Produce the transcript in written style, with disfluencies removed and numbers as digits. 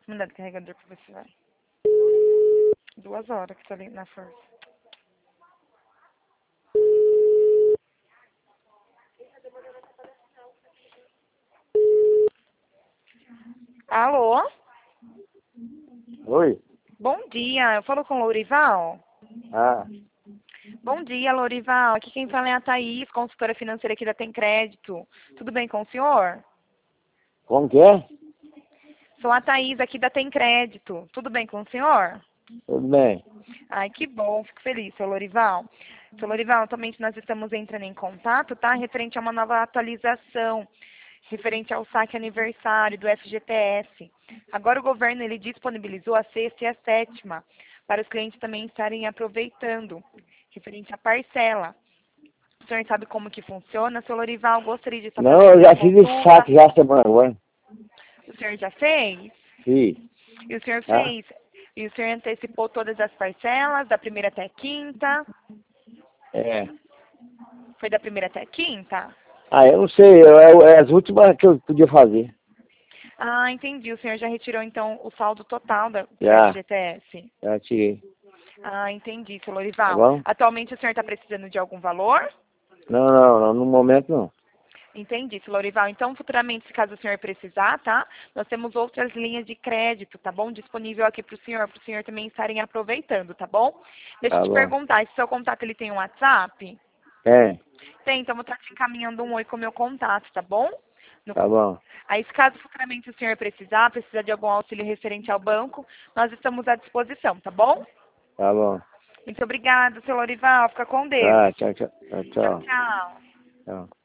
Mandar do carregador pra ver se vai. 2 horas que tá ali na força. Alô? Oi? Bom dia, eu falo com o Lourival? Ah, Bom dia, Lourival. Aqui quem fala é a Thaís, consultora financeira aqui da Tem Crédito. Tudo bem com o senhor? como que é? Sou a Thaís aqui da Tem Crédito. Tudo bem com o senhor? Tudo bem. Ai, que bom, fico feliz, seu Lourival. Seu Lourival, atualmente nós estamos entrando em contato, tá? Referente a uma nova atualização, referente ao saque aniversário do FGTS. Agora o governo, ele disponibilizou a sexta e a sétima, para os clientes também estarem aproveitando, referente à parcela. O senhor sabe como que funciona? Seu Lourival, gostaria de estar Não, fazendo eu uma já fiz esse consulta. saque já semana agora. O senhor já fez? Fiz. E o senhor Tá? fez? E o senhor antecipou todas as parcelas, da primeira até a quinta? É. Foi da primeira até a quinta? Ah, eu não sei, é as últimas que eu podia fazer. Ah, entendi. O senhor já retirou, então, o saldo total do Já, FGTS? já tirei. Ah, entendi, seu Tá Lorival. bom? Atualmente o senhor está precisando de algum valor? Não, no momento não. Entendi, seu Lorival. Então, futuramente, se caso o senhor precisar, tá? Nós temos outras linhas de crédito, tá bom? Disponível aqui para o senhor também estarem aproveitando, tá bom? Deixa eu Tá te bom. perguntar, esse seu contato, ele tem um WhatsApp? É, Tem, então eu vou estar te encaminhando um oi com o meu contato, tá bom? No- tá bom. Aí, se caso futuramente o senhor precisar de algum auxílio referente ao banco, nós estamos à disposição, tá bom? Tá bom. Muito obrigada, seu Lorival. Fica com Deus. Tá, tchau, tchau. Tchau, Tchau, tchau. tchau. Tchau.